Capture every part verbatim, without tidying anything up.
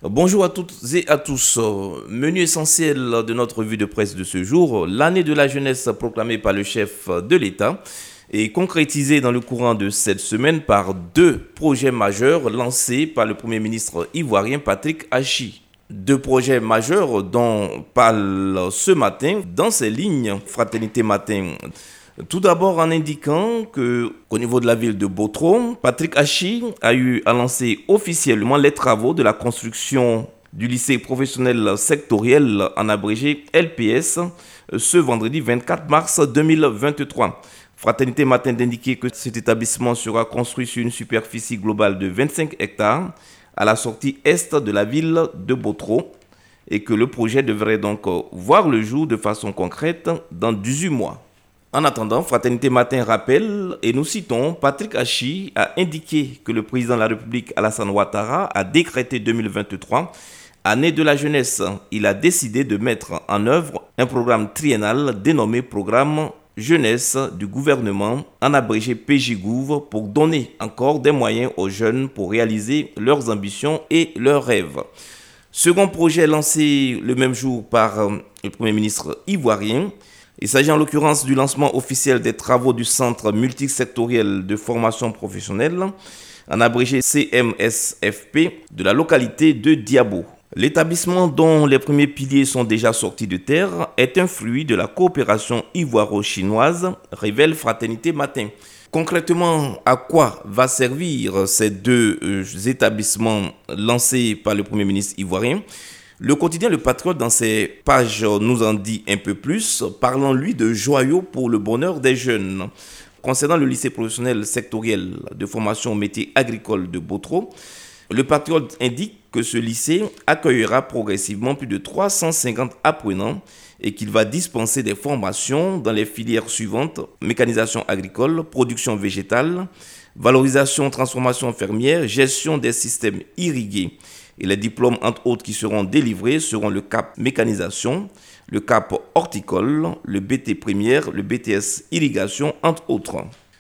Bonjour à toutes et à tous. Menu essentiel de notre revue de presse de ce jour, l'année de la jeunesse proclamée par le chef de l'État et concrétisée dans le courant de cette semaine par deux projets majeurs lancés par le Premier ministre ivoirien Patrick Achi. Deux projets majeurs dont parle ce matin dans ces lignes Fraternité Matin. Tout d'abord en indiquant que, qu'au niveau de la ville de Botro, Patrick Achi a eu à lancer officiellement les travaux de la construction du lycée professionnel sectoriel en abrégé L P S ce vendredi vingt-quatre mars deux mille vingt-trois. Fraternité Matin d'indiquer que cet établissement sera construit sur une superficie globale de vingt-cinq hectares à la sortie est de la ville de Botro et que le projet devrait donc voir le jour de façon concrète dans dix-huit mois. En attendant, Fraternité Matin rappelle, et nous citons, Patrick Achi a indiqué que le président de la République Alassane Ouattara a décrété deux mille vingt-trois, année de la jeunesse. Il a décidé de mettre en œuvre un programme triennal dénommé Programme Jeunesse du gouvernement, en abrégé P J Gouv, pour donner encore des moyens aux jeunes pour réaliser leurs ambitions et leurs rêves. Second projet lancé le même jour par le Premier ministre ivoirien. Il s'agit en l'occurrence du lancement officiel des travaux du Centre multisectoriel de formation professionnelle, en abrégé C M S F P, de la localité de Diabo. L'établissement, dont les premiers piliers sont déjà sortis de terre, est un fruit de la coopération ivoiro-chinoise, révèle Fraternité Matin. Concrètement, à quoi va servir ces deux euh, établissements lancés par le Premier ministre ivoirien ? Le quotidien Le Patriote, dans ses pages, nous en dit un peu plus, parlant lui de joyaux pour le bonheur des jeunes. Concernant le lycée professionnel sectoriel de formation au métier agricole de Botro, Le Patriote indique que ce lycée accueillera progressivement plus de trois cent cinquante apprenants et qu'il va dispenser des formations dans les filières suivantes: mécanisation agricole, production végétale, valorisation, transformation fermière, gestion des systèmes irrigués. Et les diplômes, entre autres, qui seront délivrés seront le C A P mécanisation, le C A P horticole, le B T première, le B T S irrigation, entre autres.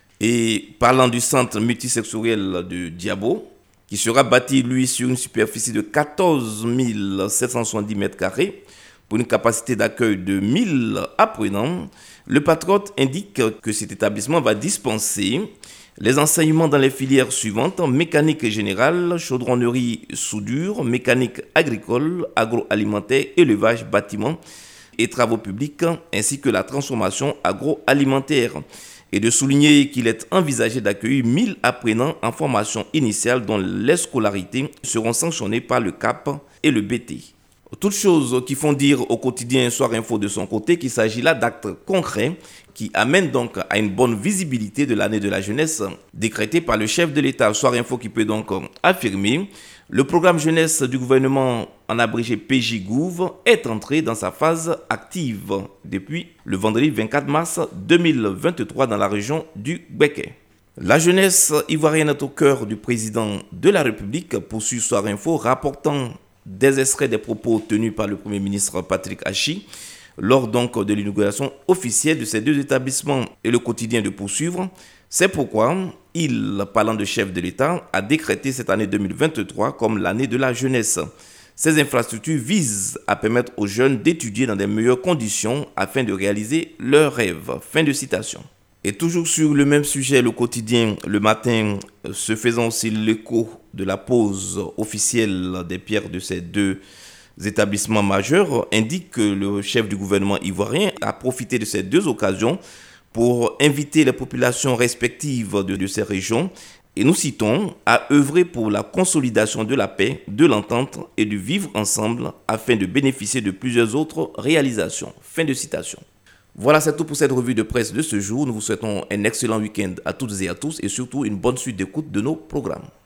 Et parlant du centre multisectoriel de Diabo, qui sera bâti, lui, sur une superficie de quatorze mille sept cent soixante-dix mètres carrés, pour une capacité d'accueil de mille apprenants, le Patriote indique que cet établissement va dispenser les enseignements dans les filières suivantes: mécanique générale, chaudronnerie, soudure, mécanique agricole, agroalimentaire, élevage, bâtiment et travaux publics, ainsi que la transformation agroalimentaire. Et de souligner qu'il est envisagé d'accueillir mille apprenants en formation initiale dont les scolarités seront sanctionnées par le C A P et le B T. Toutes choses qui font dire au quotidien Soir Info de son côté qu'il s'agit là d'actes concrets qui amènent donc à une bonne visibilité de l'année de la jeunesse décrétée par le chef de l'État. Soir Info qui peut donc affirmer: le programme jeunesse du gouvernement, en abrégé P J Gouv, est entré dans sa phase active depuis le vendredi vingt-quatre mars deux mille vingt-trois dans la région du Béquet. La jeunesse ivoirienne est au cœur du président de la République, poursuit Soir Info, rapportant des extraits des propos tenus par le Premier ministre Patrick Achi lors donc de l'inauguration officielle de ces deux établissements, et le quotidien de poursuivre. C'est pourquoi il, parlant de chef de l'État, a décrété cette année deux mille vingt-trois comme l'année de la jeunesse. Ces infrastructures visent à permettre aux jeunes d'étudier dans des meilleures conditions afin de réaliser leurs rêves. Fin de citation. Et toujours sur le même sujet, le quotidien Le Matin, se faisant aussi l'écho de la pose officielle des pierres de ces deux établissements majeurs, indique que le chef du gouvernement ivoirien a profité de ces deux occasions pour inviter les populations respectives de, de ces régions, et nous citons, à œuvrer pour la consolidation de la paix, de l'entente et du vivre ensemble afin de bénéficier de plusieurs autres réalisations. Fin de citation. Voilà, c'est tout pour cette revue de presse de ce jour. Nous vous souhaitons un excellent week-end à toutes et à tous et surtout une bonne suite d'écoute de nos programmes.